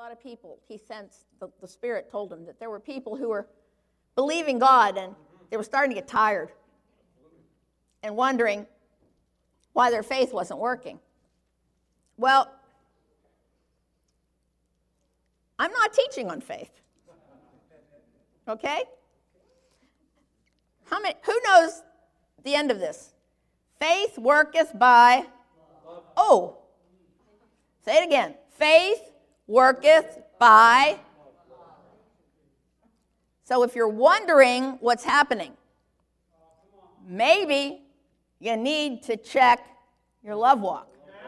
lot of people, he sensed, the Spirit told him that there were people who were believing God and they were starting to get tired and wondering why their faith wasn't working. Well, I'm not teaching on faith. Okay? Who knows the end of this? Faith worketh by, say it again. Faith worketh by. So if you're wondering what's happening, maybe you need to check your love walk.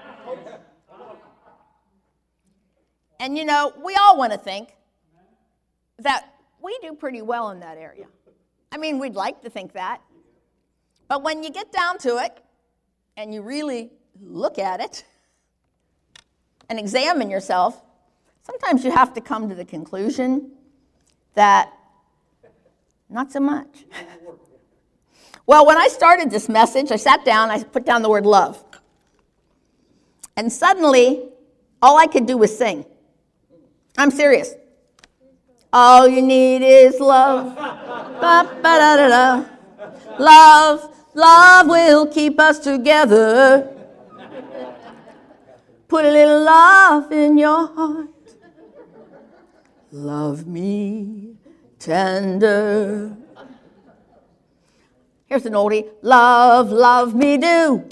And you know, we all want to think that we do pretty well in that area. I mean, we'd like to think that. But when you get down to it and you really look at it and examine yourself, sometimes you have to come to the conclusion that not so much. Well, when I started this message, I sat down, I put down the word love. And suddenly, all I could do was sing. I'm serious. All you need is love. Ba-ba-da-da-da. Love, love will keep us together. Put a little love in your heart. Love me tender. Here's an oldie. Love, love me do.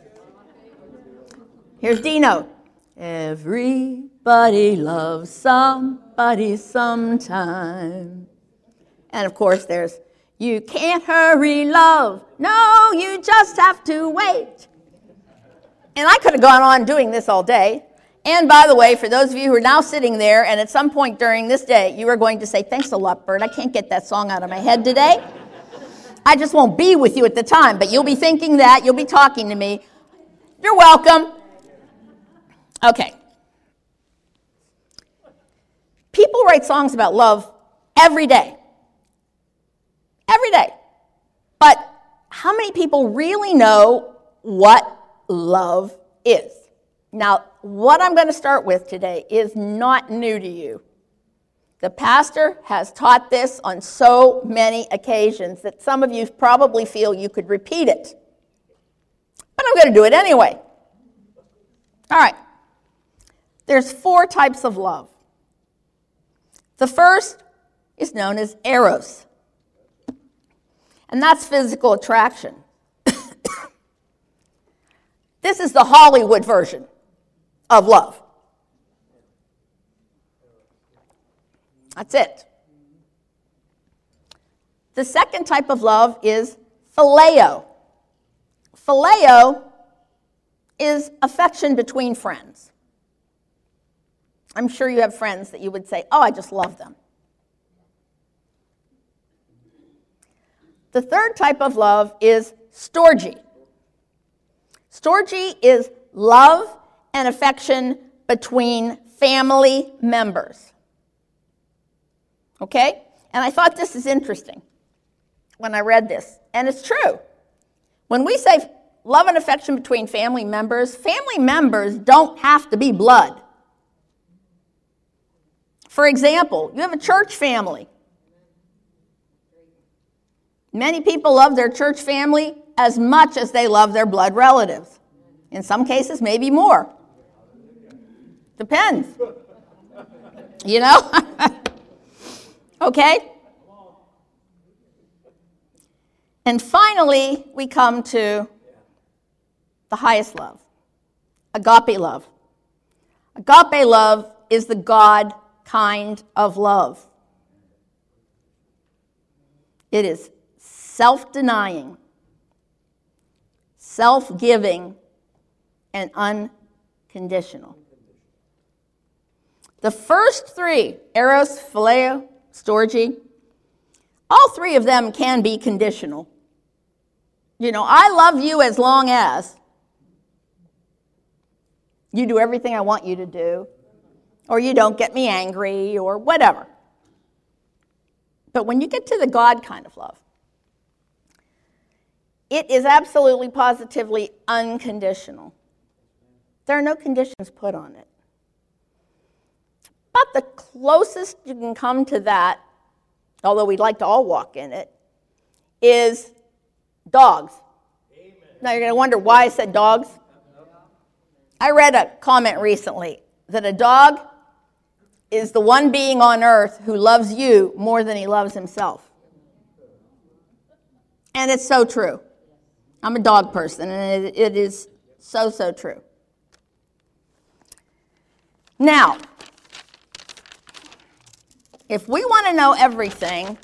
Here's Dino. Everybody loves somebody sometime. And of course there's, you can't hurry love. No, you just have to wait. And I could have gone on doing this all day. And by the way, for those of you who are now sitting there, and at some point during this day, you are going to say, thanks a lot, Bert. I can't get that song out of my head today. I just won't be with you at the time, but you'll be thinking that. You'll be talking to me. You're welcome. Okay. People write songs about love every day. Every day. But how many people really know what love is? Now, what I'm going to start with today is not new to you. The pastor has taught this on so many occasions that some of you probably feel you could repeat it. But I'm going to do it anyway. All right. There's 4 types of love. The first is known as eros. And that's physical attraction. This is the Hollywood version of love. That's it. The second type of love is phileo. Phileo is affection between friends. I'm sure you have friends that you would say, oh, I just love them. The third type of love is storge. Storge is love and affection between family members. Okay? And I thought this is interesting when I read this. And it's true. When we say love and affection between family members don't have to be blood. For example, you have a church family. Many people love their church family as much as they love their blood relatives. In some cases, maybe more. Depends. You know? Okay? And finally, we come to the highest love, agape love. Agape love is the God kind of love. It is self-denying, self-giving, and unconditional. The first 3, eros, phileo, storge, all 3 of them can be conditional. You know, I love you as long as you do everything I want you to do, or you don't get me angry, or whatever. But when you get to the God kind of love, it is absolutely, positively unconditional. There are no conditions put on it. But the closest you can come to that, although we'd like to all walk in it, is dogs. Amen. Now you're going to wonder why I said dogs. I read a comment recently that a dog is the one being on earth who loves you more than he loves himself. And it's so true. I'm a dog person, and it is so, so true. Now, if we want to know everything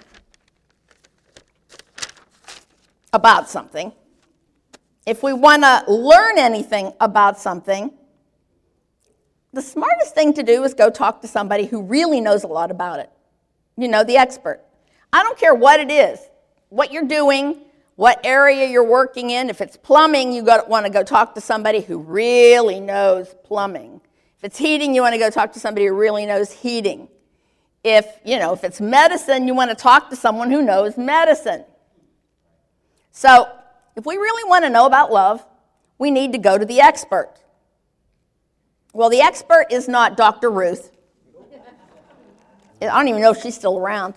about something, if we want to learn anything about something, the smartest thing to do is go talk to somebody who really knows a lot about it. You know, the expert. I don't care what it is, what you're doing, what area you're working in. If it's plumbing, you want to go talk to somebody who really knows plumbing. If it's heating, you want to go talk to somebody who really knows heating. If it's medicine, you want to talk to someone who knows medicine. So, if we really want to know about love, we need to go to the expert. Well, the expert is not Dr. Ruth. I don't even know if she's still around.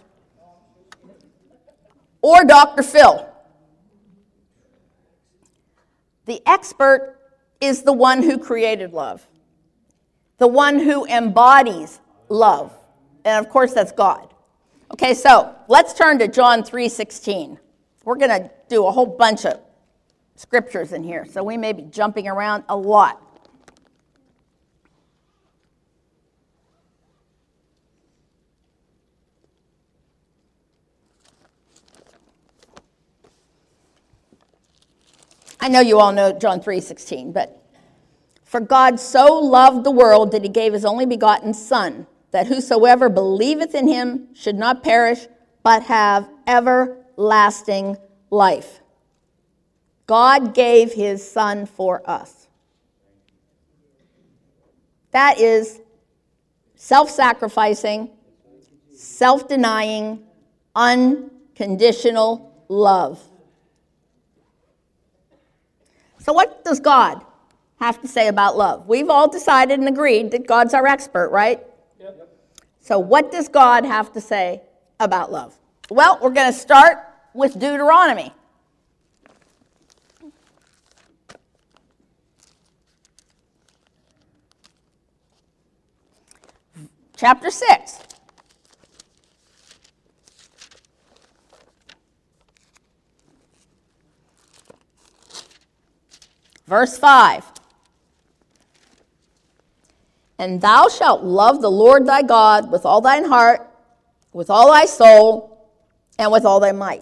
Or Dr. Phil. The expert is the one who created love. The one who embodies love. And of course, that's God. Okay, so let's turn to John 3:16. We're going to do a whole bunch of scriptures in here, so we may be jumping around a lot. I know you all know John 3:16, but for God so loved the world that he gave his only begotten Son, that whosoever believeth in him should not perish, but have everlasting life. God gave his Son for us. That is self-sacrificing, self-denying, unconditional love. So what does God have to say about love? We've all decided and agreed that God's our expert, right? Yep. So what does God have to say about love? Well, we're going to start with Deuteronomy. Chapter 6. Verse 5. And thou shalt love the Lord thy God with all thine heart, with all thy soul, and with all thy might.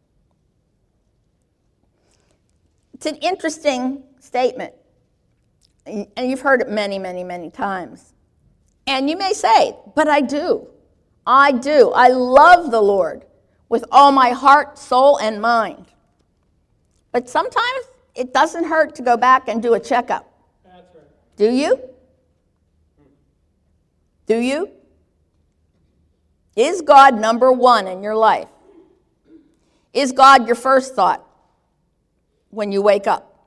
It's an interesting statement, and you've heard it many, many, many times. And you may say, but I do. I do. I love the Lord with all my heart, soul, and mind. But sometimes it doesn't hurt to go back and do a checkup. That's right. Do you? Do you? Is God number one in your life? Is God your first thought when you wake up?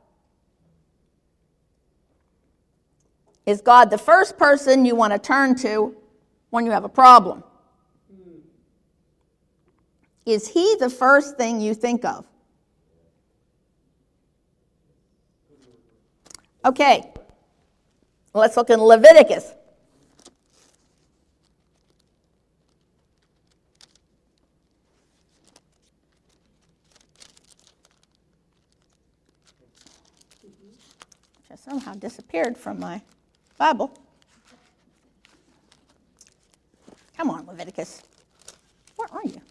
Is God the first person you want to turn to when you have a problem? Is he the first thing you think of? Okay, let's look in Leviticus. Just somehow disappeared from my Bible. Come on, Leviticus. Where are you?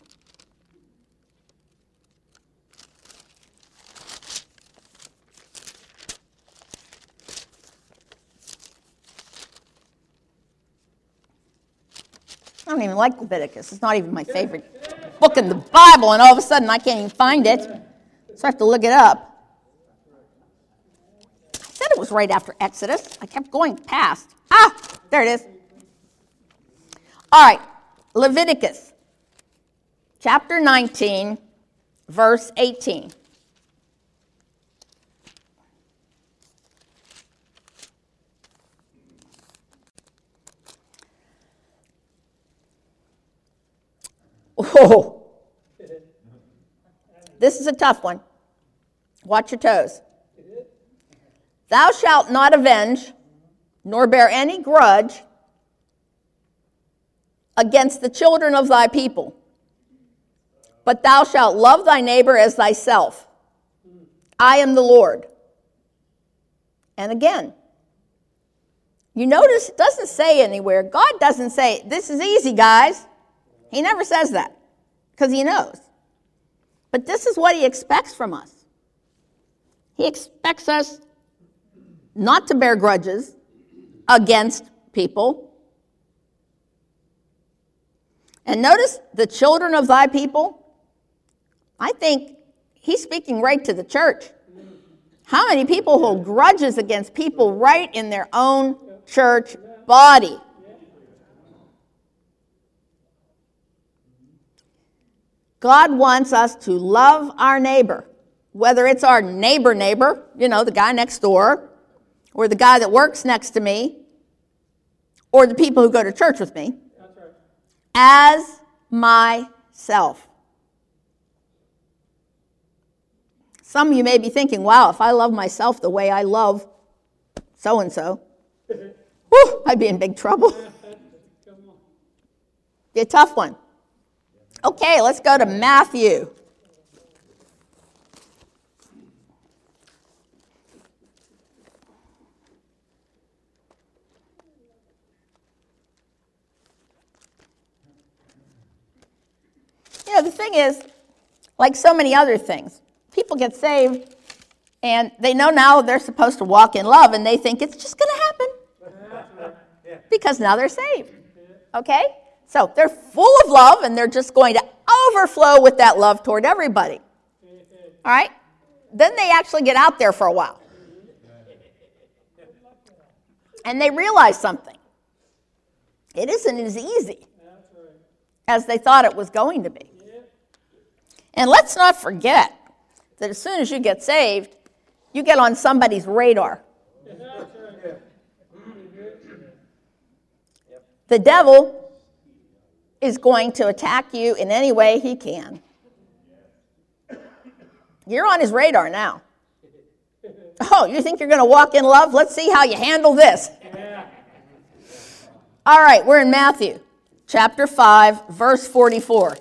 I don't even like Leviticus. It's not even my favorite book in the Bible, and all of a sudden I can't even find it. So I have to look it up. I said it was right after Exodus. I kept going past. Ah, there it is. All right, Leviticus, chapter 19, verse 18. Oh, this is a tough one. Watch your toes. Thou shalt not avenge, nor bear any grudge against the children of thy people, but thou shalt love thy neighbor as thyself. I am the Lord. And again, you notice it doesn't say anywhere, God doesn't say, this is easy, guys. He never says that because he knows. But this is what he expects from us. He expects us not to bear grudges against people. And notice the children of thy people. I think he's speaking right to the church. How many people hold grudges against people right in their own church body? God wants us to love our neighbor, whether it's our neighbor, the guy next door, or the guy that works next to me, or the people who go to church with me, as myself. Some of you may be thinking, wow, if I love myself the way I love so-and-so, I'd be in big trouble. Be a tough one. Okay, let's go to Matthew. The thing is, like so many other things, people get saved and they know now they're supposed to walk in love and they think it's just going to happen because now they're saved. Okay? So they're full of love and they're just going to overflow with that love toward everybody. All right? Then they actually get out there for a while. And they realize something. It isn't as easy as they thought it was going to be. And let's not forget that as soon as you get saved, you get on somebody's radar. The devil is going to attack you in any way he can. You're on his radar now. Oh, you think you're going to walk in love? Let's see how you handle this. All right, we're in Matthew chapter 5, verse 44.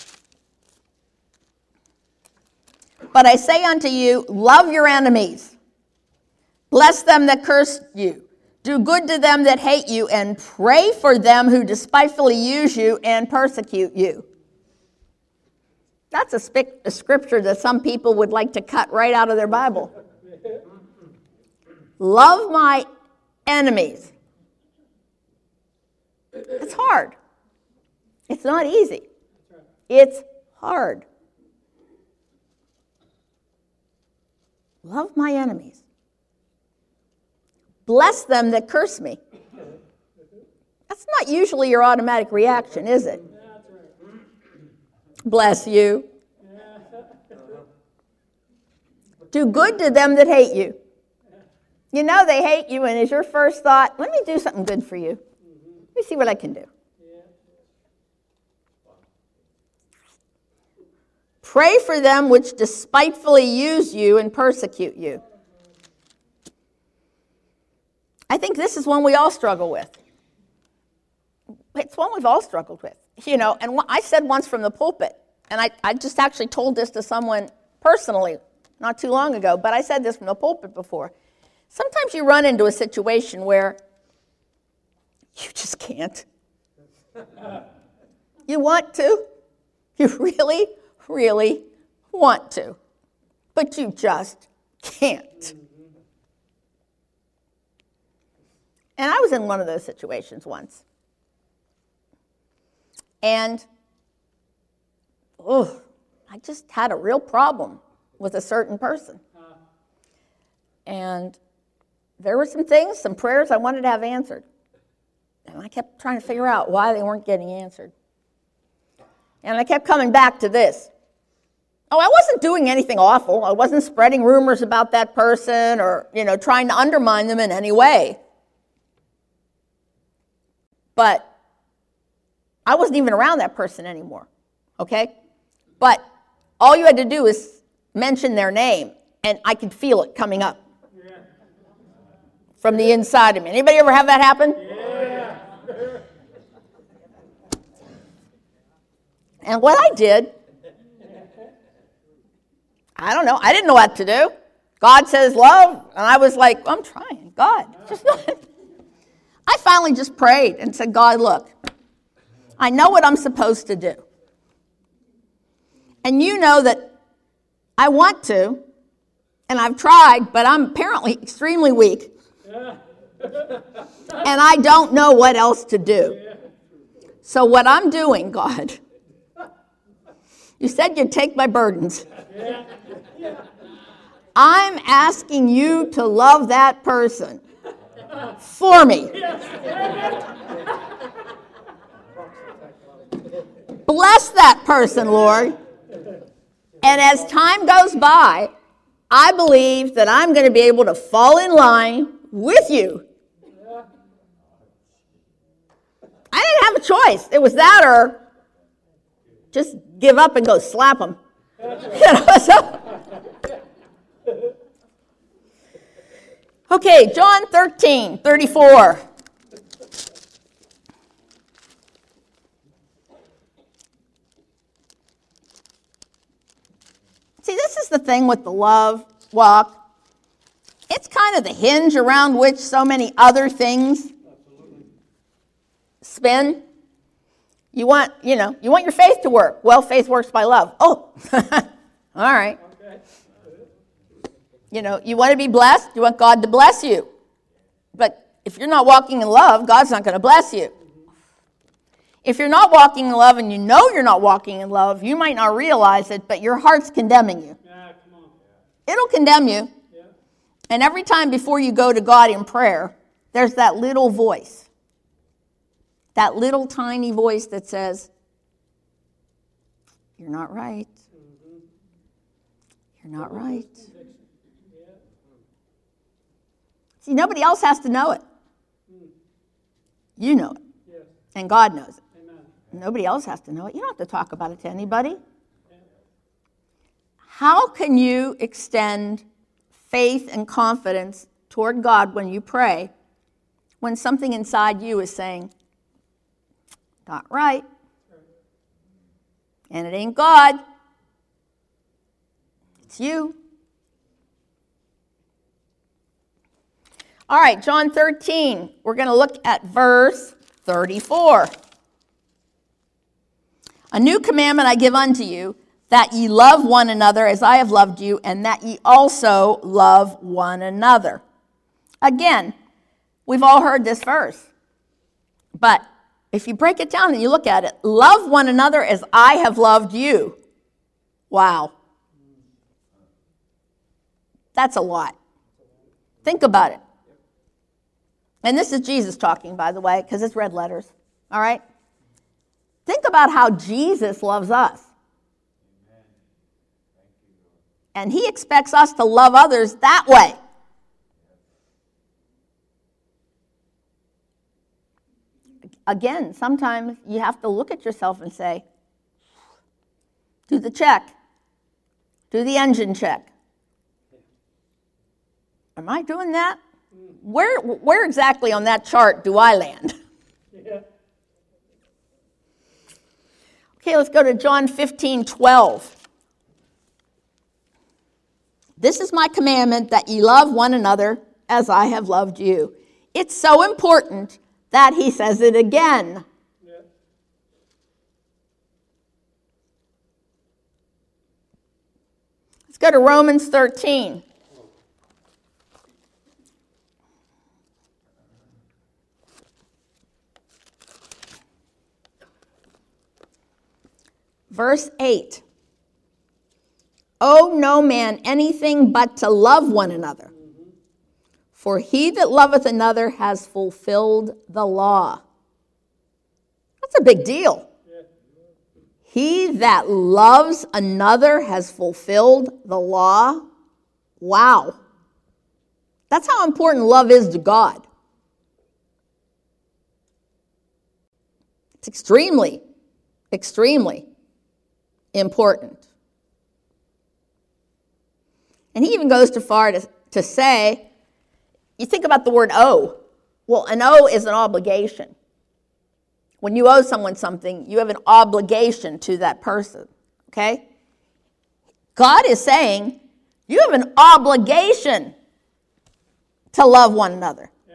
But I say unto you, love your enemies. Bless them that curse you. Do good to them that hate you, and pray for them who despitefully use you and persecute you. That's a scripture that some people would like to cut right out of their Bible. Love my enemies. It's hard. It's not easy. It's hard. Love my enemies. Bless them that curse me. That's not usually your automatic reaction, is it? Bless you. Do good to them that hate you. You know they hate you, and is your first thought, let me do something good for you. Let me see what I can do. Pray for them which despitefully use you and persecute you. I think this is one we all struggle with. It's one we've all struggled with. And I said once from the pulpit, and I just actually told this to someone personally not too long ago, but I said this from the pulpit before. Sometimes you run into a situation where you just can't. You want to. You really, really want to. But you just can't. And I was in one of those situations once. And, I just had a real problem with a certain person. And there were some things, some prayers I wanted to have answered. And I kept trying to figure out why they weren't getting answered. And I kept coming back to this. I wasn't doing anything awful. I wasn't spreading rumors about that person or, trying to undermine them in any way. But I wasn't even around that person anymore. okay? But all you had to do is mention their name, and I could feel it coming up from the inside of me. Anybody ever have that happen? Yeah. And what I did, I don't know. I didn't know what to do. God says love, and I was like, I'm trying. God, just I finally just prayed and said, God, look, I know what I'm supposed to do. And you know that I want to, and I've tried, but I'm apparently extremely weak. And I don't know what else to do. So what I'm doing, God, you said you'd take my burdens. I'm asking you to love that person for me. Bless that person, Lord. And as time goes by, I believe that I'm going to be able to fall in line with you. I didn't have a choice. It was that or just give up and go slap them. Okay, John 13:34. See, this is the thing with the love walk. It's kind of the hinge around which so many other things spin. You want your faith to work. Well, faith works by love. Oh, all right. You want to be blessed. You want God to bless you. But if you're not walking in love, God's not going to bless you. If you're not walking in love and you know you're not walking in love, you might not realize it, but your heart's condemning you. Yeah, come on. It'll condemn you. Yeah. And every time before you go to God in prayer, there's that little voice. That little tiny voice that says, you're not right. Mm-hmm. You're not right. See, nobody else has to know it. You know it. Yes. And God knows it. Amen. Nobody else has to know it. You don't have to talk about it to anybody. How can you extend faith and confidence toward God when you pray when something inside you is saying, not right, and it ain't God, it's you? All right, John 13, we're going to look at verse 34. A new commandment I give unto you, that ye love one another as I have loved you, and that ye also love one another. Again, we've all heard this verse. But if you break it down and you look at it, love one another as I have loved you. Wow. That's a lot. Think about it. And this is Jesus talking, by the way, because it's red letters. All right? Think about how Jesus loves us. And he expects us to love others that way. Again, sometimes you have to look at yourself and say, do the check. Do the engine check. Am I doing that? Where exactly on that chart do I land? Yeah. Okay, let's go to John 15:12. This is my commandment, that ye love one another as I have loved you. It's so important that he says it again. Yeah. Let's go to Romans 13. Verse 8. Owe no man anything but to love one another. For he that loveth another has fulfilled the law. That's a big deal. Yeah. He that loves another has fulfilled the law. Wow. That's how important love is to God. It's extremely, extremely important. And he even goes too far to say, you think about the word owe. Well, an owe is an obligation. When you owe someone something, you have an obligation to that person, okay? God is saying, you have an obligation to love one another. Yeah.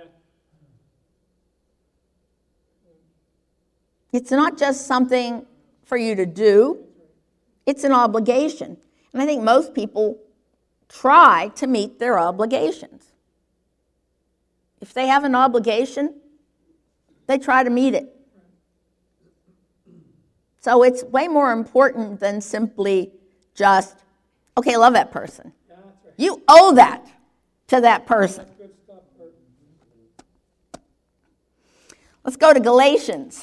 It's not just something for you to do. It's an obligation. And I think most people try to meet their obligations. If they have an obligation, they try to meet it. So it's way more important than simply just, okay, love that person. Yeah, that's right. You owe that to that person. Good stuff, let's go to Galatians.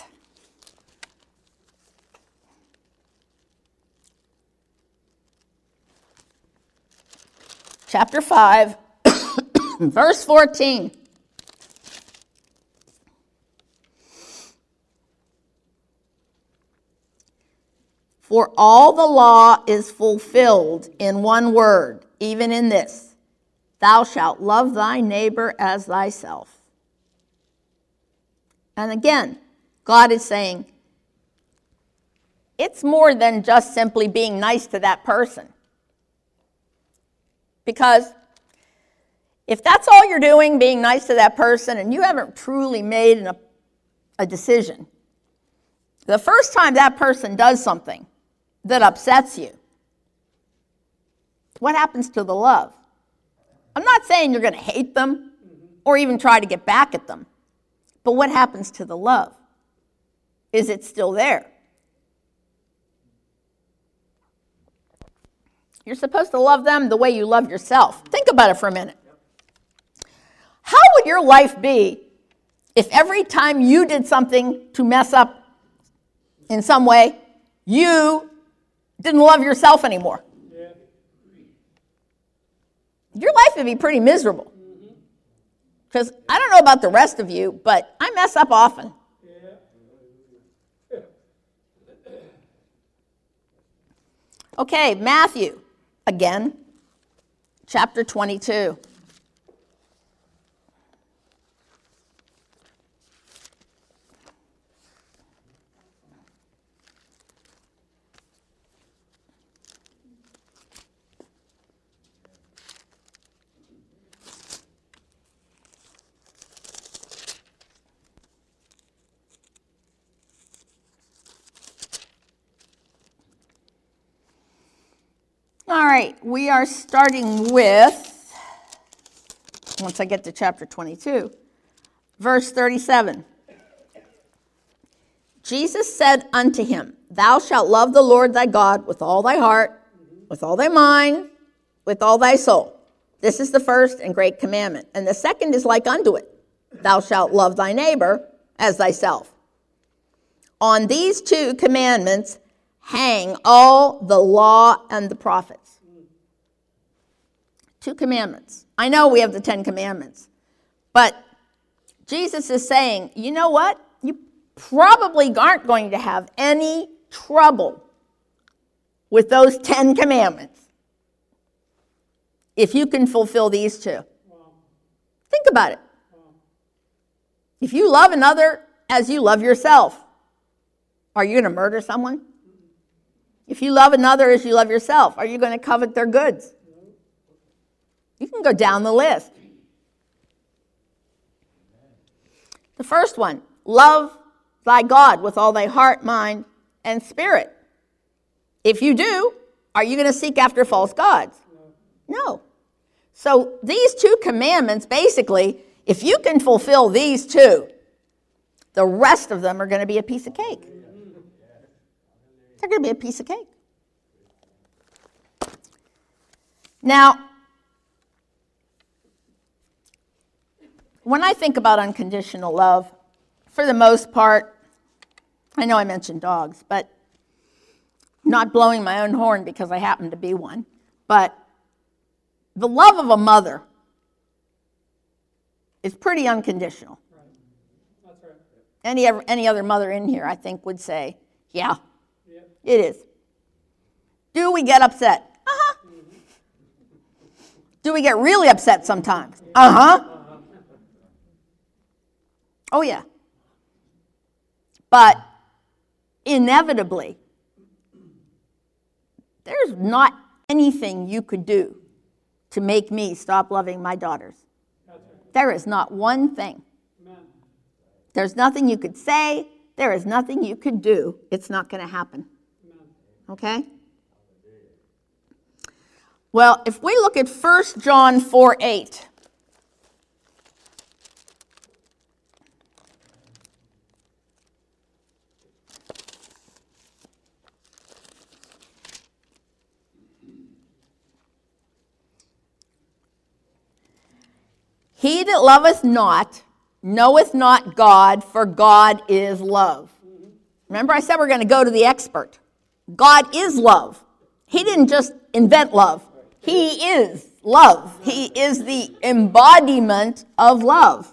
Chapter 5, verse 14. For all the law is fulfilled in one word, even in this, thou shalt love thy neighbor as thyself. And again, God is saying, it's more than just simply being nice to that person. Because if that's all you're doing, being nice to that person, and you haven't truly made a decision, the first time that person does something that upsets you, what happens to the love? I'm not saying you're going to hate them or even try to get back at them, but what happens to the love? Is it still there? You're supposed to love them the way you love yourself. Think about it for a minute. How would your life be if every time you did something to mess up in some way, you didn't love yourself anymore? Yeah. Your life would be pretty miserable. Because I don't know about the rest of you, but I mess up often. Yeah. Okay, Matthew, again, chapter 22. All right, we are starting with, once I get to chapter 22, verse 37. Jesus said unto him, thou shalt love the Lord thy God with all thy heart, with all thy mind, with all thy soul. This is the first and great commandment. And the second is like unto it. Thou shalt love thy neighbor as thyself. On these two commandments hang all the law and the prophets. 2 commandments. I know we have the 10 commandments, but Jesus is saying, you know what? You probably aren't going to have any trouble with those 10 commandments if you can fulfill these 2. Wow. Think about it. Wow. If you love another as you love yourself, are you going to murder someone? If you love another as you love yourself, are you going to covet their goods? You can go down the list. The first one, love thy God with all thy heart, mind, and spirit. If you do, are you going to seek after false gods? No. So these 2 commandments, basically, if you can fulfill these 2, the rest of them are going to be a piece of cake. They're going to be a piece of cake. Now, when I think about unconditional love, for the most part, I know I mentioned dogs, but not blowing my own horn because I happen to be one, but the love of a mother is pretty unconditional. Right. That's right. Any other mother in here, I think, would say, yeah, it is. Do we get upset? Uh-huh. Do we get really upset sometimes? Uh-huh. Oh, yeah. But inevitably, there's not anything you could do to make me stop loving my daughters. There is not one thing. There's nothing you could say. There is nothing you could do. It's not going to happen. Okay? Well, if we look at 1 John 4:8. He that loveth not knoweth not God, for God is love. Remember I said we're going to go to the expert. God is love. He didn't just invent love. He is love. He is the embodiment of love.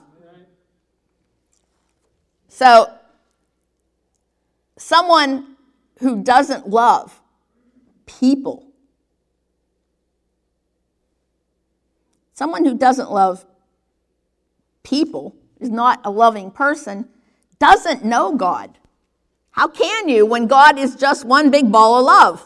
So, someone who doesn't love people, someone who doesn't love people, is not a loving person, doesn't know God. How can you when God is just one big ball of love?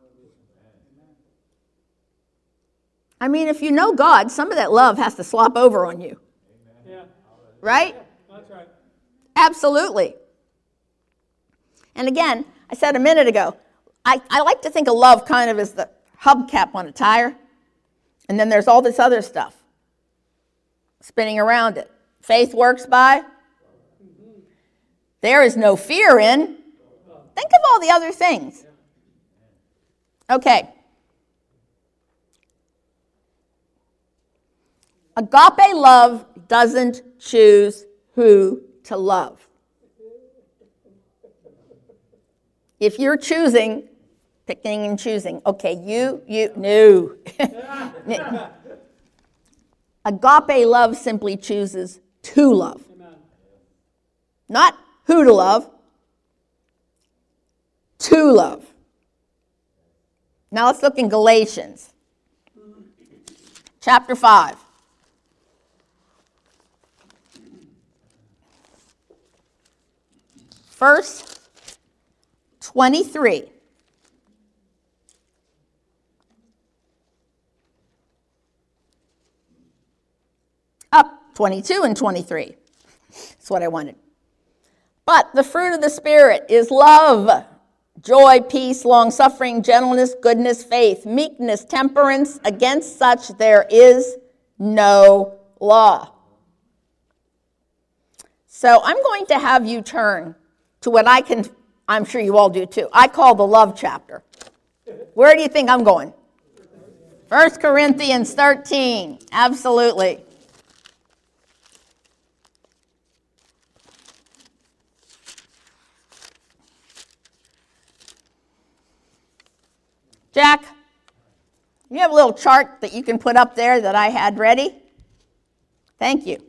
I mean, if you know God, some of that love has to slop over on you. Yeah. Right? That's right. Absolutely. And again, I said a minute ago, I like to think of love kind of as the hubcap on a tire, and then there's all this other stuff spinning around it. Faith works by. There is no fear in. Think of all the other things. Okay. Agape love doesn't choose who to love. If you're choosing, picking and choosing, okay, no. Agape love simply chooses to love. Not who to love, to love. Now let's look in Galatians chapter 5. Verse 23. Up 22 and 23. That's what I wanted. But the fruit of the Spirit is love, joy, peace, long-suffering, gentleness, goodness, faith, meekness, temperance. Against such there is no law. So I'm going to have you turn to what I'm sure you all do too, I call the love chapter. Where do you think I'm going? 1 Corinthians 13. Absolutely. Jack, you have a little chart that you can put up there that I had ready? Thank you.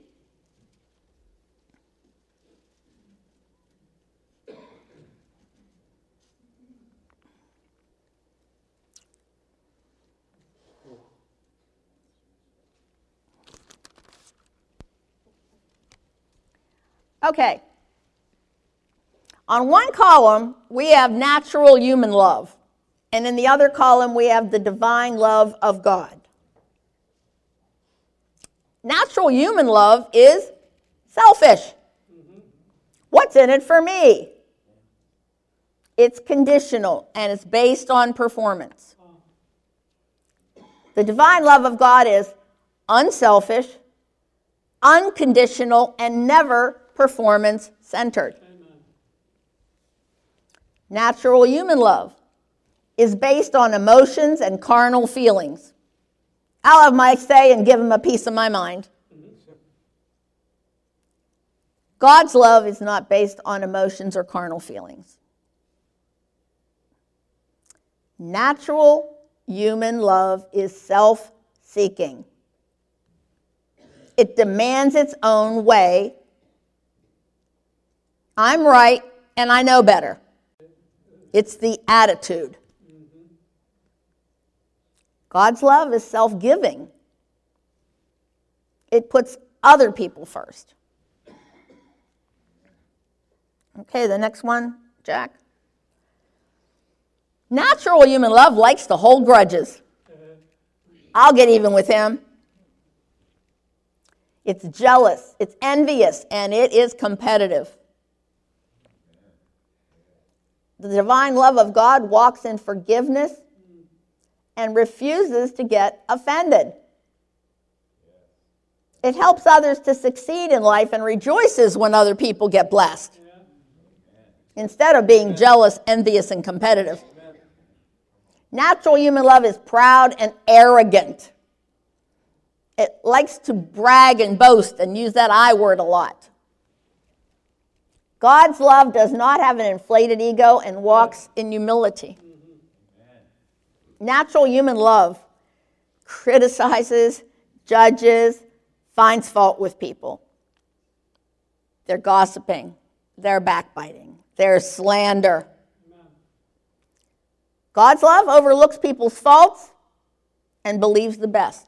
Okay. On one column, we have natural human love. And in the other column, we have the divine love of God. Natural human love is selfish. What's in it for me? It's conditional, and it's based on performance. The divine love of God is unselfish, unconditional, and never performance-centered. Natural human love is based on emotions and carnal feelings. I'll have my say and give him a piece of my mind. God's love is not based on emotions or carnal feelings. Natural human love is self-seeking. It demands its own way. I'm right and I know better. It's the attitude. God's love is self-giving. It puts other people first. Okay, the next one, Jack. Natural human love likes to hold grudges. I'll get even with him. It's jealous, it's envious, and it is competitive. The divine love of God walks in forgiveness and refuses to get offended. It helps others to succeed in life and rejoices when other people get blessed, instead of being jealous, envious, and competitive. Natural human love is proud and arrogant. It likes to brag and boast and use that I word a lot. God's love does not have an inflated ego and walks in humility. Natural human love criticizes, judges, finds fault with people. They're gossiping, they're backbiting, there's slander. God's love overlooks people's faults and believes the best.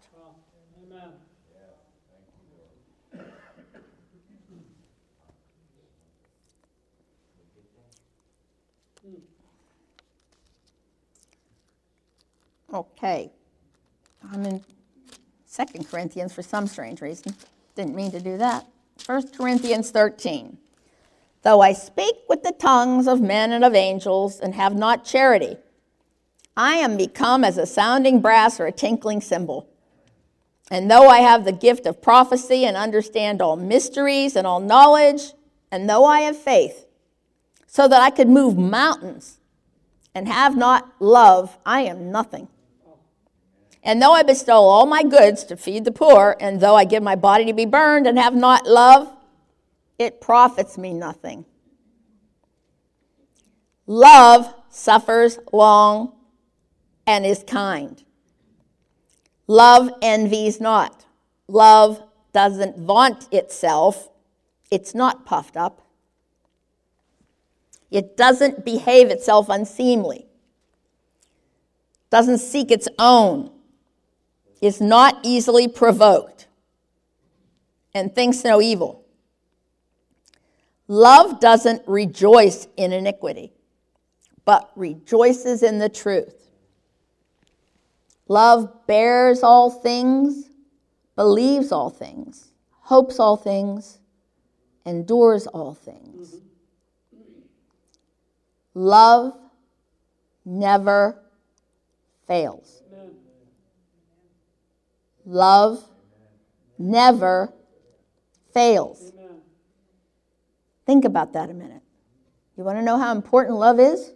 Okay, I'm in 2 Corinthians for some strange reason. Didn't mean to do that. 1 Corinthians 13. Though I speak with the tongues of men and of angels and have not charity, I am become as a sounding brass or a tinkling cymbal. And though I have the gift of prophecy and understand all mysteries and all knowledge, and though I have faith, so that I could move mountains and have not love, I am nothing. And though I bestow all my goods to feed the poor, and though I give my body to be burned and have not love, it profits me nothing. Love suffers long and is kind. Love envies not. Love doesn't vaunt itself. It's not puffed up. It doesn't behave itself unseemly. Doesn't seek its own. Is not easily provoked, and thinks no evil. Love doesn't rejoice in iniquity, but rejoices in the truth. Love bears all things, believes all things, hopes all things, endures all things. Love never fails. Love never fails. Amen. Think about that a minute. You want to know how important love is?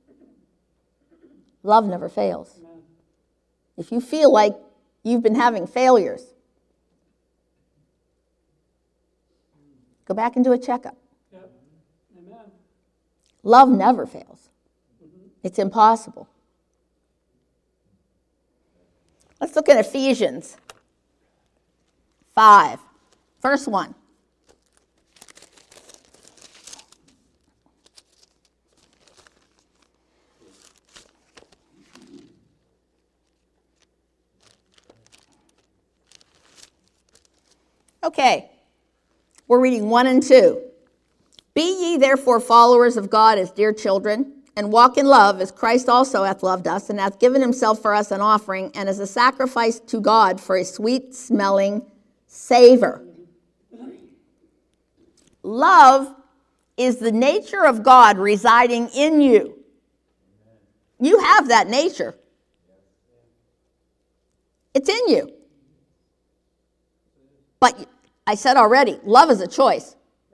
Love never fails. Amen. If you feel like you've been having failures, go back and do a checkup. Yep. Amen. Love never fails. It's impossible. Let's look at Ephesians 5, verse 1. Okay, we're reading 1 and 2. Be ye therefore followers of God as dear children, and walk in love, as Christ also hath loved us, and hath given himself for us an offering, and as a sacrifice to God for a sweet-smelling savor. Love is the nature of God residing in you. You have that nature. It's in you. But I said already, love is a choice.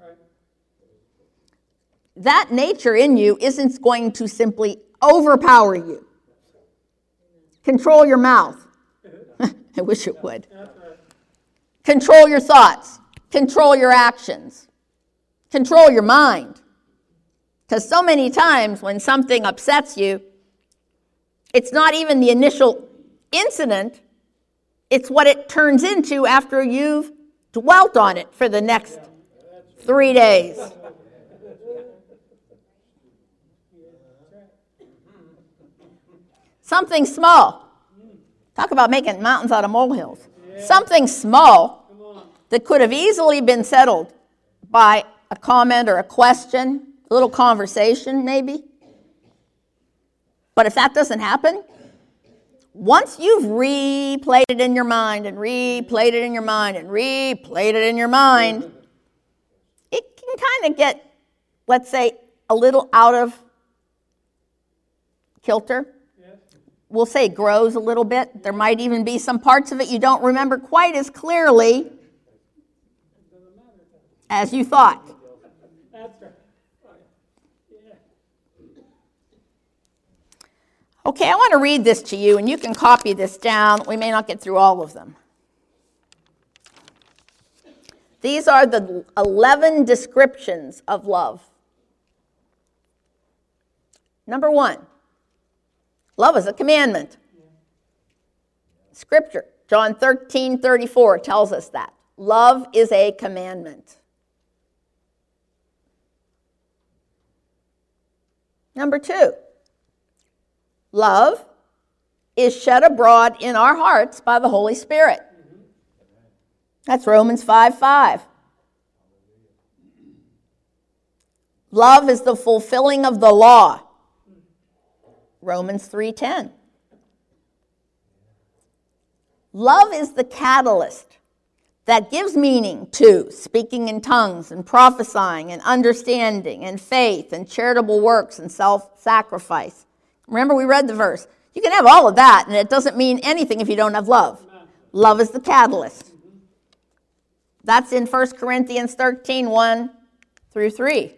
That nature in you isn't going to simply overpower you. Control your mouth. I wish it would. Control your thoughts. Control your actions. Control your mind. Because so many times when something upsets you, it's not even the initial incident, it's what it turns into after you've dwelt on it for the next 3 days. Something small. Talk about making mountains out of molehills. Something small that could have easily been settled by a comment or a question, a little conversation maybe. But if that doesn't happen, once you've replayed it in your mind and replayed it in your mind and replayed it in your mind, it can kind of get, let's say, a little out of kilter. We'll say grows a little bit. There might even be some parts of it you don't remember quite as clearly as you thought. Okay, I want to read this to you, and you can copy this down. We may not get through all of them. These are the 11 descriptions of love. Number 1, love is a commandment. Scripture, John 13:34 tells us that. Love is a commandment. Number 2, love is shed abroad in our hearts by the Holy Spirit. That's Romans 5:5. Love is the fulfilling of the law. Romans 3:10. Love is the catalyst that gives meaning to speaking in tongues and prophesying and understanding and faith and charitable works and self-sacrifice. Remember, we read the verse. You can have all of that, and it doesn't mean anything if you don't have love. Love is the catalyst. That's in 1 Corinthians 13, 1 through 3.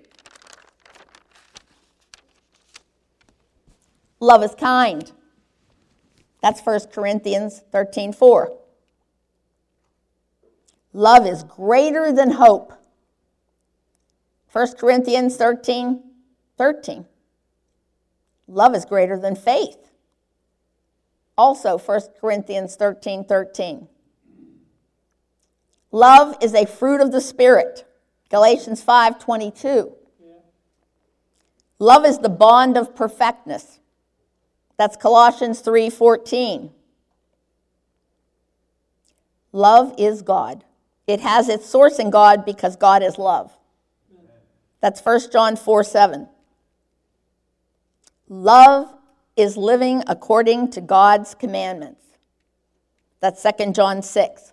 Love is kind. That's 1 Corinthians 13, 4. Love is greater than hope. 1 Corinthians 13, 13. Love is greater than faith. Also 1 Corinthians 13, 13. Love is a fruit of the Spirit. Galatians 5:22. Love is the bond of perfectness. That's Colossians 3:14. Love is God. It has its source in God because God is love. That's 1 John 4:7. Love is living according to God's commandments. That's 2 John 6.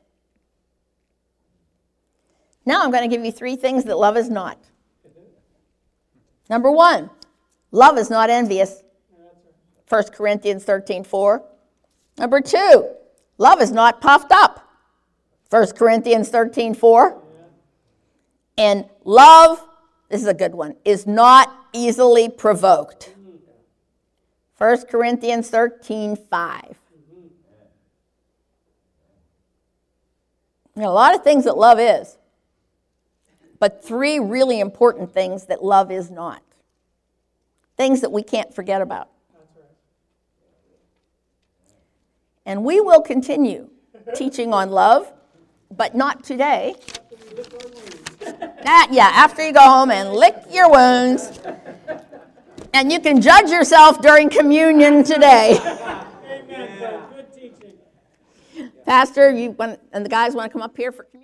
Now I'm going to give you 3 things that love is not. Number 1, love is not envious. 1 Corinthians 13:4. Number 2, love is not puffed up. 1 Corinthians 13:4. And love, this is a good one, is not easily provoked. 1 Corinthians 13:5. There are a lot of things that love is, but 3 really important things that love is not. Things that we can't forget about. And we will continue teaching on love, but not today. After you go home and lick your wounds. And you can judge yourself during communion today. Amen. Good teaching. Pastor, and the guys want to come up here for